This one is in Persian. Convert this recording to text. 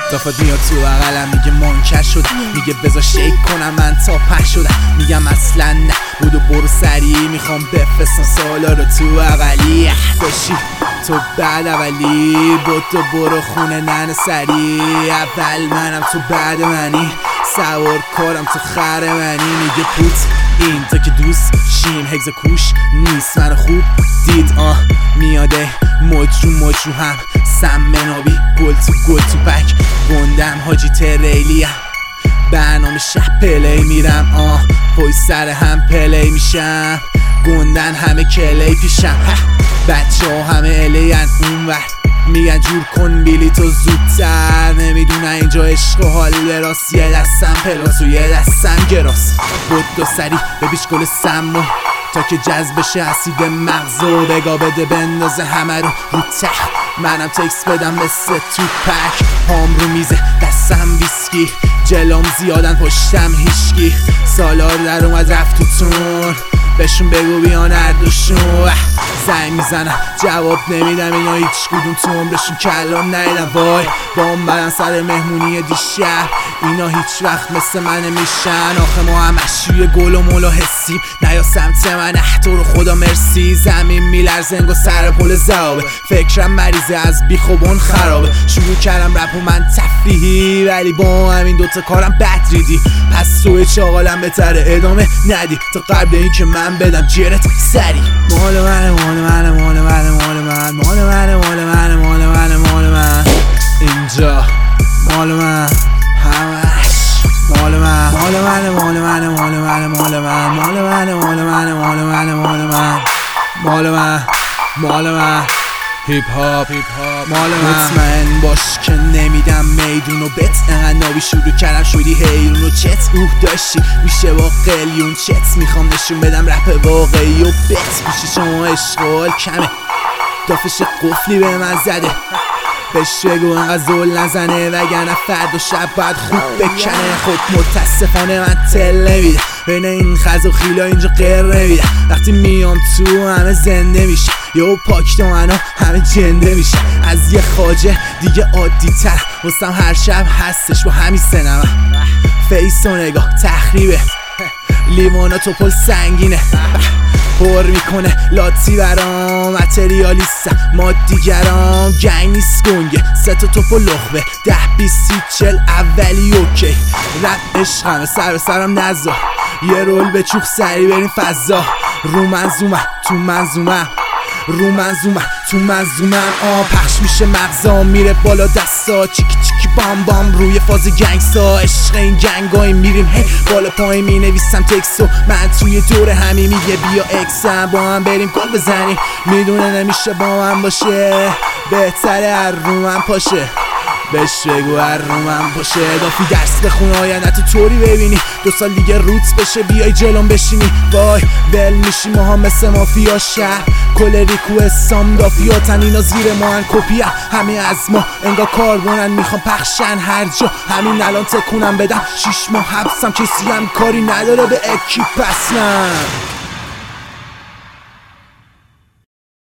دافت میاد تو بغلم میگه منکر شد، میگه بذار شیک کنم من تا پش شدم. میگم اصلا نه بودو برو سریع، میخوام بفرستم سالا رو تو بغلی. داشی تو بعد اولی بود تو برو خونه ننه سریع. اول منم تو بعد منی، سوار کارم تو خر منی. میگه پوت این تا که دوست شیم هگز کوش نیست منو خوب دید. میاده مجرو هم سم منابی گل تو پک گندم حاجی تریلیم. برنامه شب پلی میرم پای سر هم پلی میشم. گندن همه کلی پیشم، بچه ها همه الین اونور میگن جور کن بیلی تو زودتر. نمیدونن اینجا عشق و حال براس، یه دستم پلاس و یه دستم گراس. بود دو سری ببیش گل سمو تا که جذب بشه اسید مغزو. بگا بده بندازه همه رو تخت، منم تکس بدم مثل تو پک. پام رو میزه دستم ویسکی، جلوم زیادن پشتم هیشکی. سالار در اومد رفت تو تون، بهشون بگو بیان هر دوشون. زنگ میزنم جواب نمیدم، اینا هیچ کدوم تو عمرشون کلام ندیدن. وای بام بدن سر مهمونی دیشب، اینا هیچ وقت مثل من میشن. آخه ما همش روی گل و مولا حسیم، نیا سمت من تو رو خدا مرسی. زمین میلرزه انگار سر پل زوابه، فکرم مریضه از بیخوبون خرابه. شروع کردم رپ و من تفریحی، ولی با همین دوتا کارم بد ریدی. پس توی چاقالم بهتره ادامه ندی تا قبل این که من بدم جرت سری. مال منه مال منه مال منه مال من، مال منه مال منه مال منه مال من. اینجا مال من همش مال من، مال منه مال منه مال منه مال من، مال منه مال منه مال منه مال من، مال من مال من. هیپ هاپ مال من. مطمئن باش که نمیدم میدونو بت، انقدر نابی شروع کردم شدی حیرون و چت. داشتی میشه با قلیون چت، میخوام نشون بدم رپ واقعی و بت. پیش شما اشغال کمه، دافش قفلی به من زده. بهش بگو انقدر زول نزنه، وگرنه فردا شب باید خوب بکنه. خود متاسفانه من تل نمیده، بین این خز و خیلا اینجا غیر نمیده. وقتی میام تو همه زنده میشه، یهو پاک دامنا همه جنده میشه. از یه خواجه دیگه عادی تر واسم هر شب هستش با همین سنمه. فیس و نگاه تخریبه، لیوانا تو پل سنگینه. پر میکنه لاتی برام، متریالیستم مادیگرام. گنگ نیست گنگه، 3 تا توپ و لخبه، 10 20 30 40 اولی اوکی. رپ عشقمه سر به سرم نزا، یه رول به چوخ سری بریم فضا. رو منظومم تو منظومم، رو منظومم تو منظومم. پخش میشه مغزا میره بالا دستا، چیکی چیکی بام بام روی فاز گنگستا. عشق این گنگایی میریم هی بالا پای مینویسم تکسو. من توی دور همین میگه بیا اکسم با هم بریم گل بزنیم. میدونه نمیشه با من باشه، بهتره هر رو من پاشه. بهش بگو هر رو من باشه. دافی درس بخون آینده طوری ببینی، 2 سال دیگه روت بشه بیای جلوم بشینی. وای ول میشی ما هم مثل مافیا شهر، کل ریکو اسام دافیاتن. اینا زیر ما هن کپی همه از ما انگار کاربونن، میخوام پخشن هر جا. همین الان تکونم بدم 6 ماه حبسم، کسی هم کاری نداره به اکیپ اصلا.